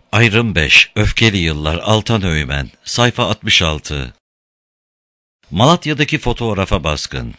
Ayrım 5. Öfkeli Yıllar. Altan Öğmen. Sayfa 66. Malatya'daki fotoğrafa baskın.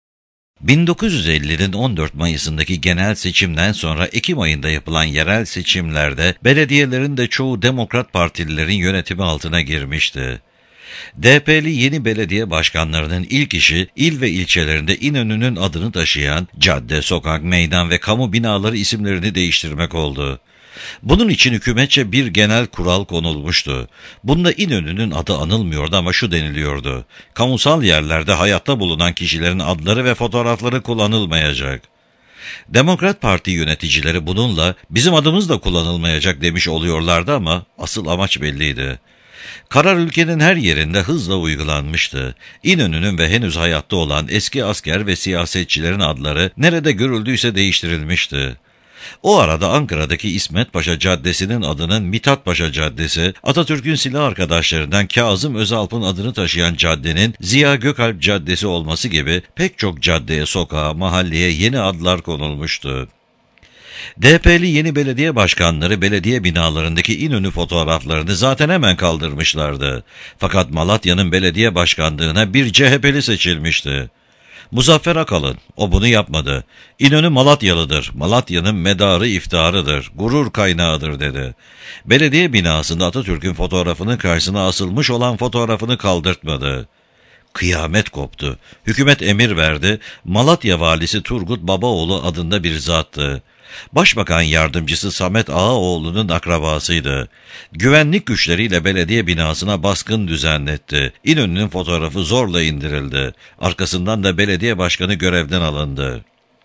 1950'nin 14 Mayıs'ındaki genel seçimden sonra Ekim ayında yapılan yerel seçimlerde belediyelerin de çoğu Demokrat Partililerin yönetimi altına girmişti. DP'li yeni belediye başkanlarının ilk işi il ve ilçelerinde İnönü'nün adını taşıyan cadde, sokak, meydan ve kamu binaları isimlerini değiştirmek oldu. Bunun için hükümetçe bir genel kural konulmuştu. Bunda İnönü'nün adı anılmıyordu ama şu deniliyordu: kamusal yerlerde hayatta bulunan kişilerin adları ve fotoğrafları kullanılmayacak. Demokrat Parti yöneticileri bununla bizim adımız da kullanılmayacak demiş oluyorlardı ama asıl amaç belliydi. Karar ülkenin her yerinde hızla uygulanmıştı. İnönü'nün ve henüz hayatta olan eski asker ve siyasetçilerin adları nerede görüldüyse değiştirilmişti. O arada Ankara'daki İsmet Paşa Caddesi'nin adının Mithat Paşa Caddesi, Atatürk'ün silah arkadaşlarından Kazım Özalp'ın adını taşıyan caddenin Ziya Gökalp Caddesi olması gibi pek çok caddeye, sokağa, mahalleye yeni adlar konulmuştu. DP'li yeni belediye başkanları belediye binalarındaki İnönü fotoğraflarını zaten hemen kaldırmışlardı. Fakat Malatya'nın belediye başkanlığına bir CHP'li seçilmişti. Muzaffer Akalın, o bunu yapmadı. İnönü Malatyalıdır, Malatya'nın medarı iftiharıdır, gurur kaynağıdır dedi. Belediye binasında Atatürk'ün fotoğrafının karşısına asılmış olan fotoğrafını kaldırtmadı. Kıyamet koptu. Hükümet emir verdi. Malatya valisi Turgut Babaoğlu adında bir zattı. Başbakan yardımcısı Samet Ağaoğlu'nun akrabasıydı. Güvenlik güçleriyle belediye binasına baskın düzenletti. İnönü'nün fotoğrafı zorla indirildi. Arkasından da belediye başkanı görevden alındı.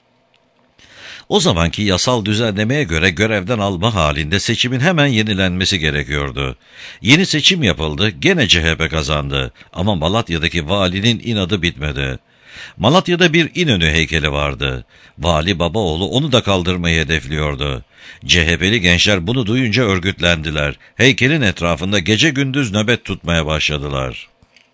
O zamanki yasal düzenlemeye göre görevden alma halinde seçimin hemen yenilenmesi gerekiyordu. Yeni seçim yapıldı, gene CHP kazandı ama Malatya'daki valinin inadı bitmedi. Malatya'da bir İnönü heykeli vardı. Vali Babaoğlu onu da kaldırmayı hedefliyordu. CHP'li gençler bunu duyunca örgütlendiler. Heykelin etrafında gece gündüz nöbet tutmaya başladılar.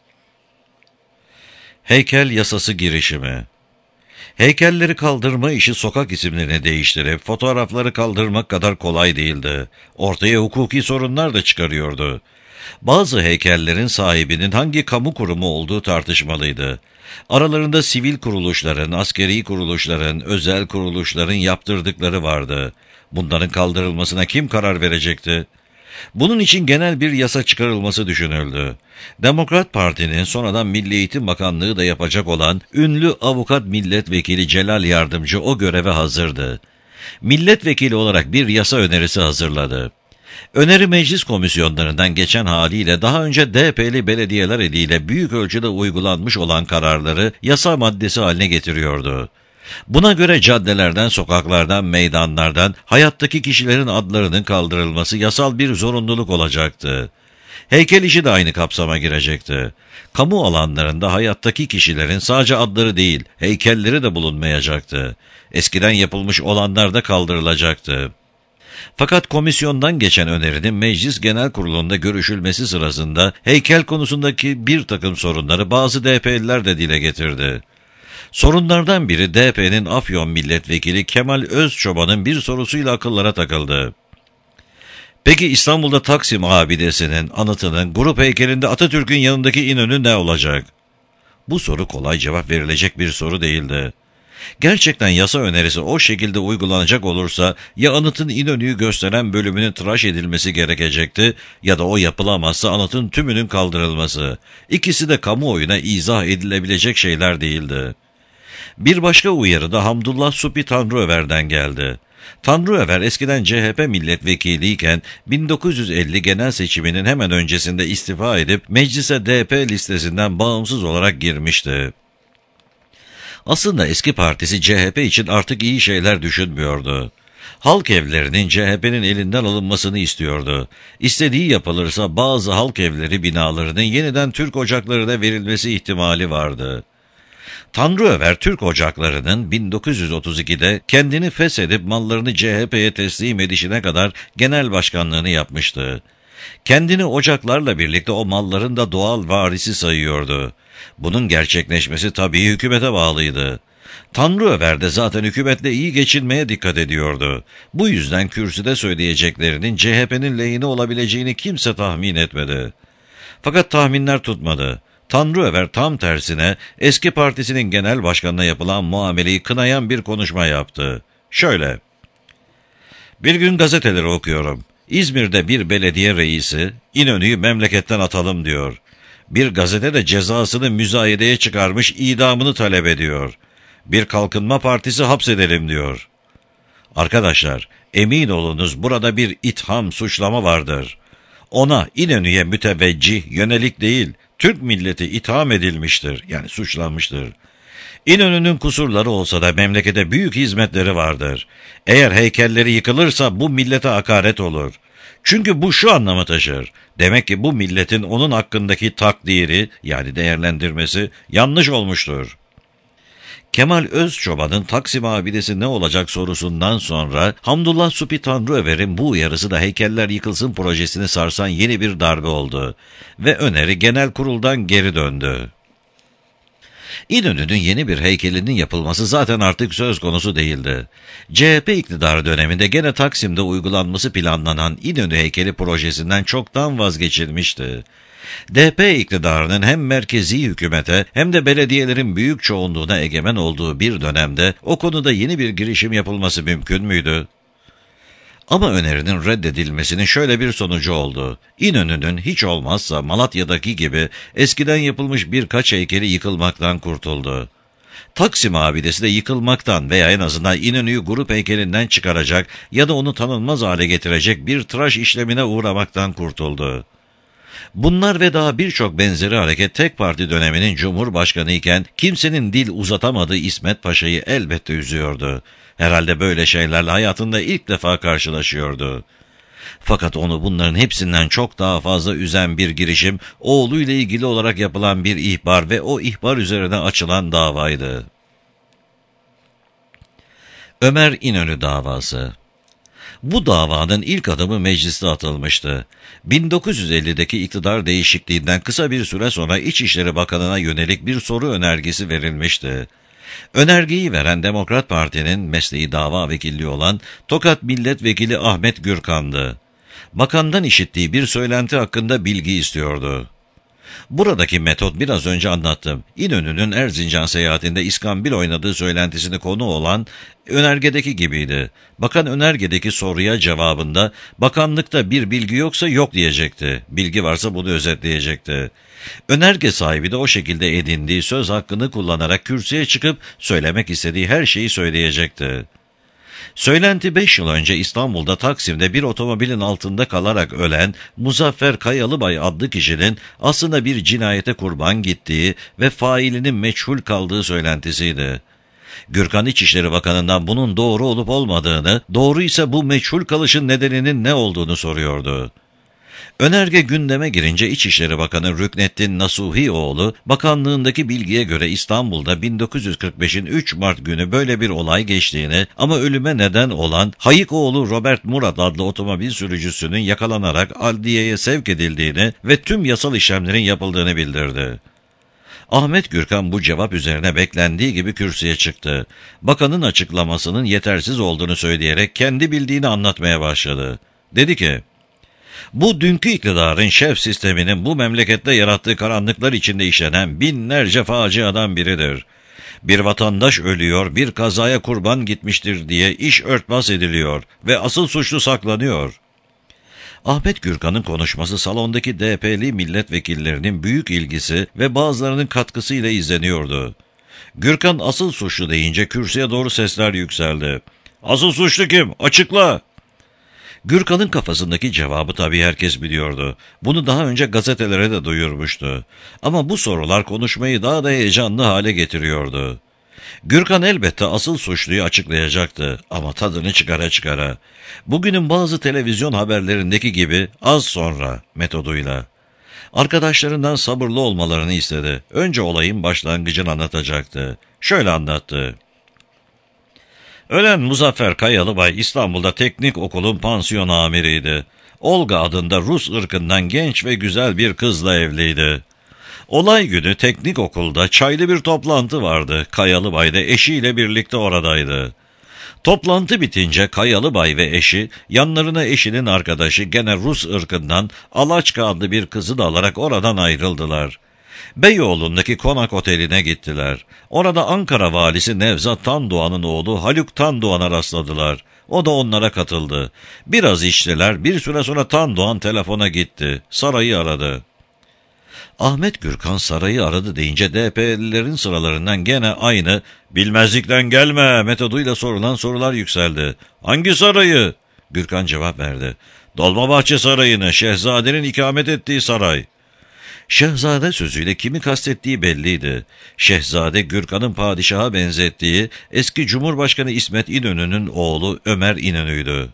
Heykel yasası girişimi. Heykelleri kaldırma işi sokak isimlerini değiştirip fotoğrafları kaldırmak kadar kolay değildi. Ortaya hukuki sorunlar da çıkarıyordu. Bazı heykellerin sahibinin hangi kamu kurumu olduğu tartışmalıydı. Aralarında sivil kuruluşların, askeri kuruluşların, özel kuruluşların yaptırdıkları vardı. Bunların kaldırılmasına kim karar verecekti? Bunun için genel bir yasa çıkarılması düşünüldü. Demokrat Parti'nin sonradan Milli Eğitim Bakanlığı da yapacak olan ünlü avukat milletvekili Celal Yardımcı o göreve hazırdı. Milletvekili olarak bir yasa önerisi hazırladı. Öneri meclis komisyonlarından geçen haliyle daha önce DP'li belediyeler eliyle büyük ölçüde uygulanmış olan kararları yasa maddesi haline getiriyordu. Buna göre caddelerden, sokaklardan, meydanlardan hayattaki kişilerin adlarının kaldırılması yasal bir zorunluluk olacaktı. Heykel işi de aynı kapsama girecekti. Kamu alanlarında hayattaki kişilerin sadece adları değil, heykelleri de bulunmayacaktı. Eskiden yapılmış olanlar da kaldırılacaktı. Fakat komisyondan geçen önerinin Meclis Genel Kurulu'nda görüşülmesi sırasında heykel konusundaki bir takım sorunları bazı DP'liler de dile getirdi. Sorunlardan biri DP'nin Afyon Milletvekili Kemal Özçoban'ın bir sorusuyla akıllara takıldı. Peki İstanbul'da Taksim abidesinin, anıtının, grup heykelinde Atatürk'ün yanındaki İnönü ne olacak? Bu soru kolay cevap verilecek bir soru değildi. Gerçekten yasa önerisi o şekilde uygulanacak olursa ya anıtın İnönü'yü gösteren bölümünün tıraş edilmesi gerekecekti ya da o yapılamazsa anıtın tümünün kaldırılması. İkisi de kamuoyuna izah edilebilecek şeyler değildi. Bir başka uyarı da Hamdullah Supi Tanrıöver'den geldi. Tanrıöver eskiden CHP milletvekiliyken 1950 genel seçiminin hemen öncesinde istifa edip meclise DP listesinden bağımsız olarak girmişti. Aslında eski partisi CHP için artık iyi şeyler düşünmüyordu. Halk evlerinin CHP'nin elinden alınmasını istiyordu. İstediği yapılırsa bazı halk evleri binalarının yeniden Türk ocaklarına verilmesi ihtimali vardı. Tanrıöver Türk ocaklarının 1932'de kendini feshedip mallarını CHP'ye teslim edişine kadar genel başkanlığını yapmıştı. Kendini ocaklarla birlikte o malların da doğal varisi sayıyordu. Bunun gerçekleşmesi tabii hükümete bağlıydı. Tanrıöver de zaten hükümetle iyi geçinmeye dikkat ediyordu. Bu yüzden kürsüde söyleyeceklerinin CHP'nin lehine olabileceğini kimse tahmin etmedi. Fakat tahminler tutmadı. Tanrıöver tam tersine eski partisinin genel başkanına yapılan muameleyi kınayan bir konuşma yaptı. Şöyle: "Bir gün gazeteleri okuyorum. İzmir'de bir belediye reisi İnönü'yü memleketten atalım diyor. Bir gazete de cezasını müzayedeye çıkarmış, idamını talep ediyor. Bir kalkınma partisi hapsedelim diyor. Arkadaşlar, emin olunuz burada bir itham, suçlama vardır. Ona, İnönü'ye müteveccih, yönelik değil, Türk milleti itham edilmiştir, yani suçlanmıştır. İnönü'nün kusurları olsa da memlekete büyük hizmetleri vardır. Eğer heykelleri yıkılırsa bu millete hakaret olur. Çünkü bu şu anlamı taşır: demek ki bu milletin onun hakkındaki takdiri, yani değerlendirmesi yanlış olmuştur." Kemal Özçoban'ın Taksim abidesi ne olacak sorusundan sonra Hamdullah Supi Tanrıöver'in bu uyarısı da heykeller yıkılsın projesini sarsan yeni bir darbe oldu ve öneri genel kuruldan geri döndü. İnönü'nün yeni bir heykelinin yapılması zaten artık söz konusu değildi. CHP iktidarı döneminde gene Taksim'de uygulanması planlanan İnönü heykeli projesinden çoktan vazgeçilmişti. DP iktidarının hem merkezi hükümete hem de belediyelerin büyük çoğunluğuna egemen olduğu bir dönemde o konuda yeni bir girişim yapılması mümkün müydü? Ama önerinin reddedilmesinin şöyle bir sonucu oldu: İnönü'nün hiç olmazsa Malatya'daki gibi eskiden yapılmış birkaç heykeli yıkılmaktan kurtuldu. Taksim abidesi de yıkılmaktan veya en azından İnönü'yü grup heykelinden çıkaracak ya da onu tanınmaz hale getirecek bir tıraş işlemine uğramaktan kurtuldu. Bunlar ve daha birçok benzeri hareket tek parti döneminin cumhurbaşkanı iken kimsenin dil uzatamadığı İsmet Paşa'yı elbette üzüyordu. Herhalde böyle şeylerle hayatında ilk defa karşılaşıyordu. Fakat onu bunların hepsinden çok daha fazla üzen bir girişim, oğluyla ilgili olarak yapılan bir ihbar ve o ihbar üzerine açılan davaydı. Ömer İnönü davası. Bu davanın ilk adımı mecliste atılmıştı. 1950'deki iktidar değişikliğinden kısa bir süre sonra İçişleri Bakanı'na yönelik bir soru önergesi verilmişti. Önergeyi veren Demokrat Parti'nin mesleği dava vekilliği olan Tokat Milletvekili Ahmet Gürkan'dı. Bakandan işittiği bir söylenti hakkında bilgi istiyordu. Buradaki metot biraz önce anlattım. İnönü'nün Erzincan seyahatinde iskambil oynadığı söylentisini konu olan önergedeki gibiydi. Bakan önergedeki soruya cevabında bakanlıkta bir bilgi yoksa yok diyecekti. Bilgi varsa bunu özetleyecekti. Önerge sahibi de o şekilde edindiği söz hakkını kullanarak kürsüye çıkıp söylemek istediği her şeyi söyleyecekti. Söylenti 5 yıl önce İstanbul'da Taksim'de bir otomobilin altında kalarak ölen Muzaffer Kayalıbay adlı kişinin aslında bir cinayete kurban gittiği ve failinin meçhul kaldığı söylentisiydi. Gürkan İçişleri Bakanı'ndan bunun doğru olup olmadığını, doğru ise bu meçhul kalışın nedeninin ne olduğunu soruyordu. Önerge gündeme girince İçişleri Bakanı Rükneddin Nasuhioğlu, bakanlığındaki bilgiye göre İstanbul'da 1945'in 3 Mart günü böyle bir olay geçtiğini ama ölüme neden olan Hayıkoğlu Robert Murat adlı otomobil sürücüsünün yakalanarak adliyeye sevk edildiğini ve tüm yasal işlemlerin yapıldığını bildirdi. Ahmet Gürkan bu cevap üzerine beklendiği gibi kürsüye çıktı. Bakanın açıklamasının yetersiz olduğunu söyleyerek kendi bildiğini anlatmaya başladı. Dedi ki, "Bu dünkü iktidarın şef sisteminin bu memlekette yarattığı karanlıklar içinde işlenen binlerce faciadan biridir. Bir vatandaş ölüyor, bir kazaya kurban gitmiştir diye iş örtbas ediliyor ve asıl suçlu saklanıyor." Ahmet Gürkan'ın konuşması salondaki DP'li milletvekillerinin büyük ilgisi ve bazılarının katkısıyla izleniyordu. Gürkan asıl suçlu deyince kürsüye doğru sesler yükseldi. "Asıl suçlu kim? Açıkla!" Gürkan'ın kafasındaki cevabı tabii herkes biliyordu. Bunu daha önce gazetelere de duyurmuştu. Ama bu sorular konuşmayı daha da heyecanlı hale getiriyordu. Gürkan elbette asıl suçluyu açıklayacaktı ama tadını çıkara çıkara. Bugünün bazı televizyon haberlerindeki gibi az sonra metoduyla. Arkadaşlarından sabırlı olmalarını istedi. Önce olayın başlangıcını anlatacaktı. Şöyle anlattı. Ölen Muzaffer Kayalıbay İstanbul'da teknik okulun pansiyon amiriydi. Olga adında Rus ırkından genç ve güzel bir kızla evliydi. Olay günü teknik okulda çaylı bir toplantı vardı. Kayalıbay da eşiyle birlikte oradaydı. Toplantı bitince Kayalıbay ve eşi, yanlarına eşinin arkadaşı gene Rus ırkından Alaçka adlı bir kızı da alarak oradan ayrıldılar. Beyoğlu'ndaki Konak Oteli'ne gittiler. Orada Ankara valisi Nevzat Tandoğan'ın oğlu Haluk Tandoğan'a rastladılar. O da onlara katıldı. Biraz içtiler, bir süre sonra Tandoğan telefona gitti. Sarayı aradı. Ahmet Gürkan sarayı aradı deyince DP'lilerin sıralarından gene aynı "bilmezlikten gelme" metoduyla sorulan sorular yükseldi. "Hangi sarayı?" Gürkan cevap verdi. "Dolmabahçe Sarayı'nı, Şehzade'nin ikamet ettiği saray." Şehzade sözüyle kimi kastettiği belliydi. Şehzade, Gürkan'ın padişaha benzettiği eski Cumhurbaşkanı İsmet İnönü'nün oğlu Ömer İnönü'ydü.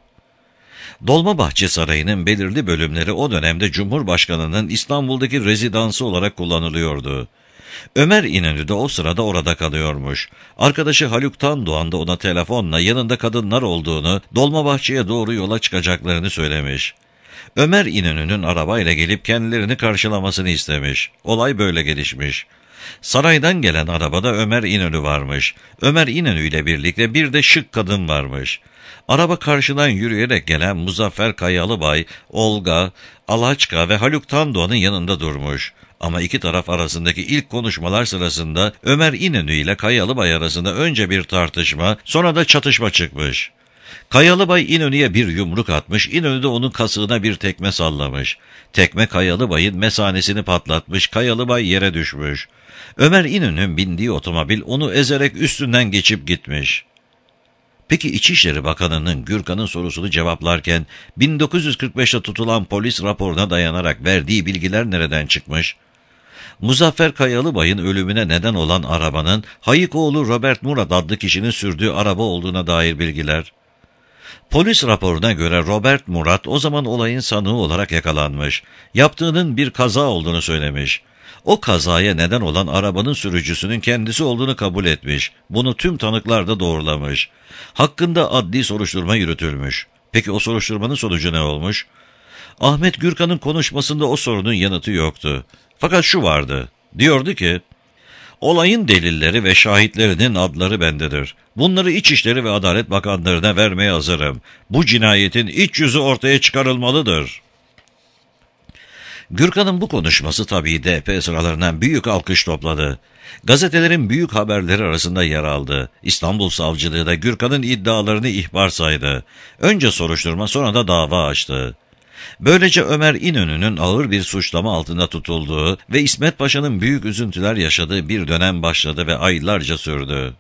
Dolmabahçe Sarayı'nın belirli bölümleri o dönemde Cumhurbaşkanı'nın İstanbul'daki rezidansı olarak kullanılıyordu. Ömer İnönü de o sırada orada kalıyormuş. Arkadaşı Haluk Tandoğan da ona telefonla yanında kadınlar olduğunu, Dolmabahçe'ye doğru yola çıkacaklarını söylemiş. Ömer İnönü'nün arabayla gelip kendilerini karşılamasını istemiş. Olay böyle gelişmiş. Saraydan gelen arabada Ömer İnönü varmış. Ömer İnönü ile birlikte bir de şık kadın varmış. Araba karşıdan yürüyerek gelen Muzaffer Kayalıbay, Olga, Alaçka ve Haluk Tandoğan'ın yanında durmuş. Ama iki taraf arasındaki ilk konuşmalar sırasında Ömer İnönü ile Kayalıbay arasında önce bir tartışma, sonra da çatışma çıkmış. Kayalıbay İnönü'ye bir yumruk atmış, İnönü de onun kasığına bir tekme sallamış. Tekme Kayalıbay'ın mesanesini patlatmış, Kayalıbay yere düşmüş. Ömer İnönü'nün bindiği otomobil onu ezerek üstünden geçip gitmiş. Peki İçişleri Bakanı'nın Gürkan'ın sorusunu cevaplarken 1945'te tutulan polis raporuna dayanarak verdiği bilgiler nereden çıkmış? Muzaffer Kayalıbay'ın ölümüne neden olan arabanın Hayıkoğlu Robert Murat adlı kişinin sürdüğü araba olduğuna dair bilgiler. Polis raporuna göre Robert Murat o zaman olayın sanığı olarak yakalanmış. Yaptığının bir kaza olduğunu söylemiş. O kazaya neden olan arabanın sürücüsünün kendisi olduğunu kabul etmiş. Bunu tüm tanıklar da doğrulamış. Hakkında adli soruşturma yürütülmüş. Peki o soruşturmanın sonucu ne olmuş? Ahmet Gürkan'ın konuşmasında o sorunun yanıtı yoktu. Fakat şu vardı. Diyordu ki, "Olayın delilleri ve şahitlerinin adları bendedir. Bunları İçişleri ve Adalet Bakanlarına vermeye hazırım. Bu cinayetin iç yüzü ortaya çıkarılmalıdır." Gürkan'ın bu konuşması tabii DP sıralarından büyük alkış topladı. Gazetelerin büyük haberleri arasında yer aldı. İstanbul Savcılığı da Gürkan'ın iddialarını ihbar saydı. Önce soruşturma, sonra da dava açtı. Böylece Ömer İnönü'nün ağır bir suçlama altında tutulduğu ve İsmet Paşa'nın büyük üzüntüler yaşadığı bir dönem başladı ve aylarca sürdü.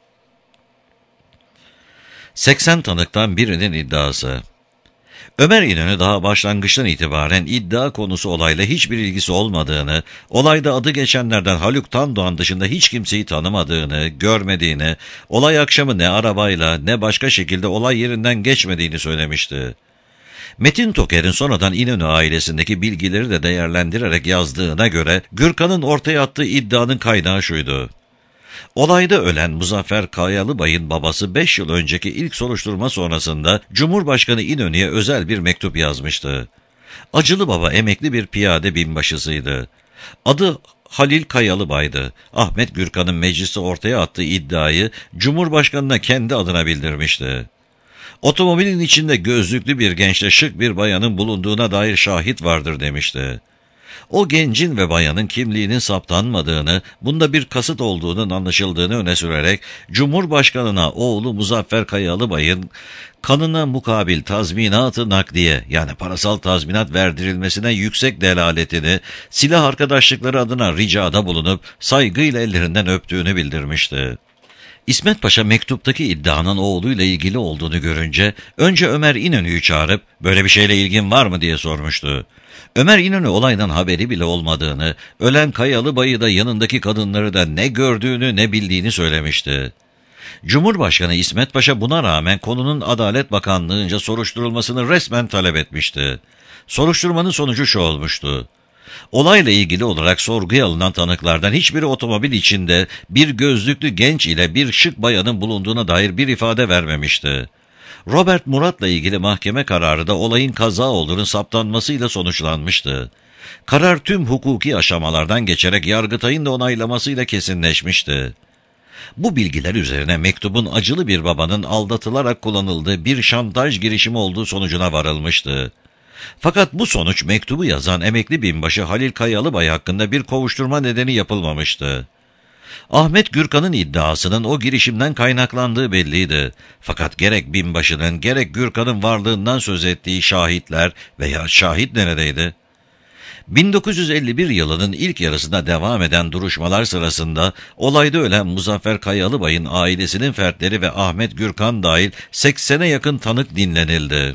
80 tanıktan birinin iddiası. Ömer İnönü daha başlangıçtan itibaren iddia konusu olayla hiçbir ilgisi olmadığını, olayda adı geçenlerden Haluk Tandoğan dışında hiç kimseyi tanımadığını, görmediğini, olay akşamı ne arabayla ne başka şekilde olay yerinden geçmediğini söylemişti. Metin Toker'in sonradan İnönü ailesindeki bilgileri de değerlendirerek yazdığına göre Gürkan'ın ortaya attığı iddianın kaynağı şuydu. Olayda ölen Muzaffer Kayalıbay'ın babası 5 yıl önceki ilk soruşturma sonrasında Cumhurbaşkanı İnönü'ye özel bir mektup yazmıştı. Acılı Baba emekli bir piyade binbaşısıydı. Adı Halil Kayalıbay'dı. Ahmet Gürkan'ın mecliste ortaya attığı iddiayı Cumhurbaşkanı'na kendi adına bildirmişti. Otomobilin içinde gözlüklü bir gençle şık bir bayanın bulunduğuna dair şahit vardır demişti. O gencin ve bayanın kimliğinin saptanmadığını, bunda bir kasıt olduğunun anlaşıldığını öne sürerek Cumhurbaşkanı'na oğlu Muzaffer Kayalıbay'ın kanına mukabil tazminat-ı nakliye, yani parasal tazminat verdirilmesine yüksek delaletini, silah arkadaşlıkları adına ricada bulunup saygıyla ellerinden öptüğünü bildirmişti. İsmet Paşa mektuptaki iddianın oğluyla ilgili olduğunu görünce önce Ömer İnönü'yü çağırıp "Böyle bir şeyle ilgin var mı?" diye sormuştu. Ömer İnönü olaydan haberi bile olmadığını, ölen Kayalıbay'ı da yanındaki kadınları da ne gördüğünü ne bildiğini söylemişti. Cumhurbaşkanı İsmet Paşa buna rağmen konunun Adalet Bakanlığı'nca soruşturulmasını resmen talep etmişti. Soruşturmanın sonucu şu olmuştu. Olayla ilgili olarak sorguya alınan tanıklardan hiçbiri otomobil içinde bir gözlüklü genç ile bir şık bayanın bulunduğuna dair bir ifade vermemişti. Robert Murat'la ilgili mahkeme kararı da olayın kaza olduğunu saptanmasıyla sonuçlanmıştı. Karar tüm hukuki aşamalardan geçerek Yargıtay'ın da onaylamasıyla kesinleşmişti. Bu bilgiler üzerine mektubun acılı bir babanın aldatılarak kullanıldığı bir şantaj girişimi olduğu sonucuna varılmıştı. Fakat bu sonuç mektubu yazan emekli binbaşı Halil Kayalıbay hakkında bir kovuşturma nedeni yapılmamıştı. Ahmet Gürkan'ın iddiasının o girişimden kaynaklandığı belliydi. Fakat gerek binbaşının gerek Gürkan'ın varlığından söz ettiği şahitler veya şahit neredeydi? 1951 yılının ilk yarısında devam eden duruşmalar sırasında olayda ölen Muzaffer Kayalıbay'ın ailesinin fertleri ve Ahmet Gürkan dahil 80'e yakın tanık dinlenildi.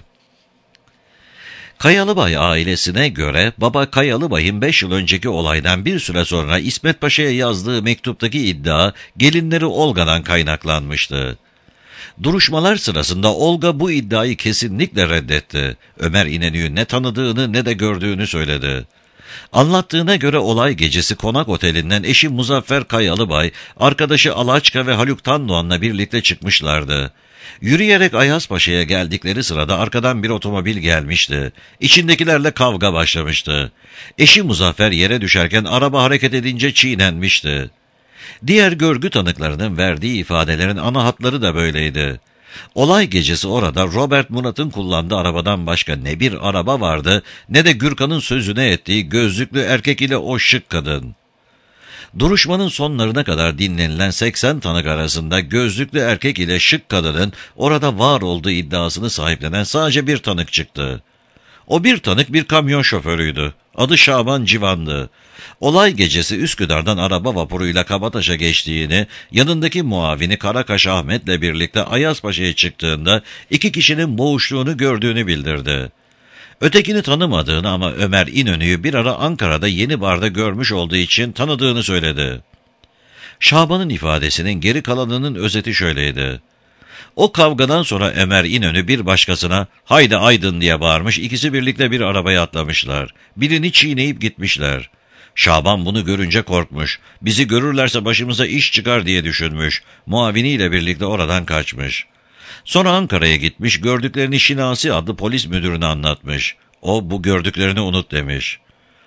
Kayalıbay ailesine göre baba Kayalıbay'ın 5 yıl önceki olaydan bir süre sonra İsmet Paşa'ya yazdığı mektuptaki iddia gelinleri Olga'dan kaynaklanmıştı. Duruşmalar sırasında Olga bu iddiayı kesinlikle reddetti. Ömer İnönü'yü ne tanıdığını ne de gördüğünü söyledi. Anlattığına göre olay gecesi Konak Oteli'nden eşi Muzaffer Kayalıbay, arkadaşı Alaçka ve Haluk Tandoğan'la birlikte çıkmışlardı. Yürüyerek Ayazpaşa'ya geldikleri sırada arkadan bir otomobil gelmişti. İçindekilerle kavga başlamıştı. Eşi Muzaffer yere düşerken araba hareket edince çiğnenmişti. Diğer görgü tanıklarının verdiği ifadelerin ana hatları da böyleydi. Olay gecesi orada Robert Murat'ın kullandığı arabadan başka ne bir araba vardı ne de Gürkan'ın sözüne ettiği gözlüklü erkek ile o şık kadın. Duruşmanın sonlarına kadar dinlenilen 80 tanık arasında gözlüklü erkek ile şık kadının orada var olduğu iddiasını sahiplenen sadece bir tanık çıktı. O bir tanık bir kamyon şoförüydü. Adı Şaban Civan'dı. Olay gecesi Üsküdar'dan araba vapuruyla Kabataş'a geçtiğini, yanındaki muavini Karakaş Ahmet'le birlikte Ayazpaşa'ya çıktığında 2 kişinin boğuştuğunu gördüğünü bildirdi. Ötekini tanımadığını ama Ömer İnönü'yü bir ara Ankara'da Yeni Bar'da görmüş olduğu için tanıdığını söyledi. Şaban'ın ifadesinin geri kalanının özeti şöyleydi. O kavgadan sonra Ömer İnönü bir başkasına "Haydi Aydın" diye bağırmış, ikisi birlikte bir arabaya atlamışlar. Birini çiğneyip gitmişler. Şaban bunu görünce korkmuş. Bizi görürlerse başımıza iş çıkar diye düşünmüş. Muaviniyle birlikte oradan kaçmış. Sonra Ankara'ya gitmiş, gördüklerini Şinasi adlı polis müdürüne anlatmış. O bu gördüklerini unut demiş.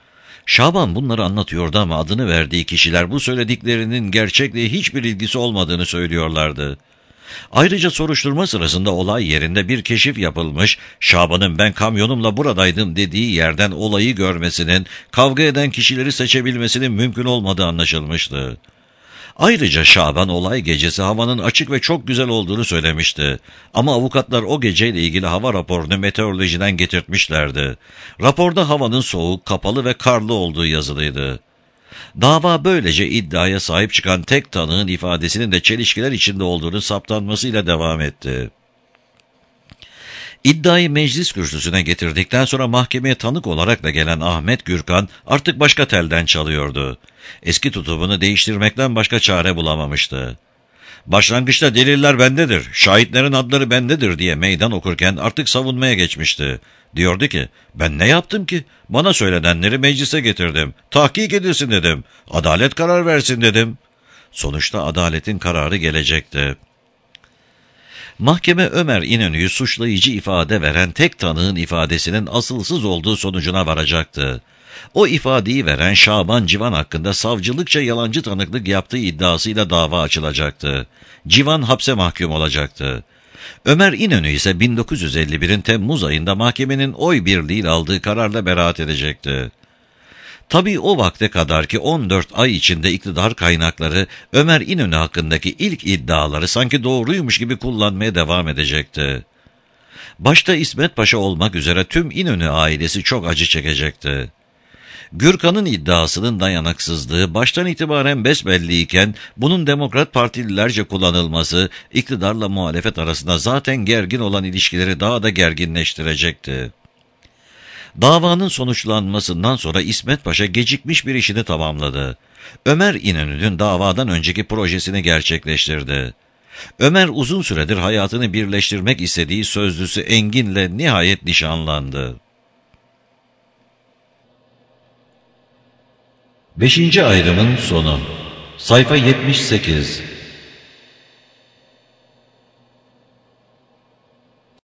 Şaban bunları anlatıyordu ama adını verdiği kişiler bu söylediklerinin gerçekle hiçbir ilgisi olmadığını söylüyorlardı. Ayrıca soruşturma sırasında olay yerinde bir keşif yapılmış, Şaban'ın "ben kamyonumla buradaydım" dediği yerden olayı görmesinin, kavga eden kişileri seçebilmesinin mümkün olmadığı anlaşılmıştı. Ayrıca Şaban olay gecesi havanın açık ve çok güzel olduğunu söylemişti. Ama avukatlar o geceyle ilgili hava raporunu meteorolojiden getirtmişlerdi. Raporda havanın soğuk, kapalı ve karlı olduğu yazılıydı. Dava böylece iddiaya sahip çıkan tek tanığın ifadesinin de çelişkiler içinde olduğunu saptanmasıyla devam etti. İddiayı meclis kürsüsüne getirdikten sonra mahkemeye tanık olarak da gelen Ahmet Gürkan artık başka telden çalıyordu. Eski tutumunu değiştirmekten başka çare bulamamıştı. Başlangıçta deliller bendedir, şahitlerin adları bendedir diye meydan okurken artık savunmaya geçmişti. Diyordu ki, ben ne yaptım ki? Bana söylenenleri meclise getirdim. Tahkik edilsin dedim. Adalet karar versin dedim. Sonuçta adaletin kararı gelecekti. Mahkeme Ömer İnönü'yü suçlayıcı ifade veren tek tanığın ifadesinin asılsız olduğu sonucuna varacaktı. O ifadeyi veren Şaban Civan hakkında savcılıkça yalancı tanıklık yaptığı iddiasıyla dava açılacaktı. Civan hapse mahkum olacaktı. Ömer İnönü ise 1951'in Temmuz ayında mahkemenin oy birliğiyle aldığı kararla beraat edecekti. Tabii o vakte kadar ki 14 ay içinde iktidar kaynakları Ömer İnönü hakkındaki ilk iddiaları sanki doğruymuş gibi kullanmaya devam edecekti. Başta İsmet Paşa olmak üzere tüm İnönü ailesi çok acı çekecekti. Gürkan'ın iddiasının dayanaksızlığı baştan itibaren besbelliyken bunun Demokrat Partililerce kullanılması iktidarla muhalefet arasında zaten gergin olan ilişkileri daha da gerginleştirecekti. Davanın sonuçlanmasından sonra İsmet Paşa gecikmiş bir işini tamamladı. Ömer İnönü'nün davadan önceki projesini gerçekleştirdi. Ömer uzun süredir hayatını birleştirmek istediği sözlüsü Engin'le nihayet nişanlandı. 5. ayrımın sonu. Sayfa 78.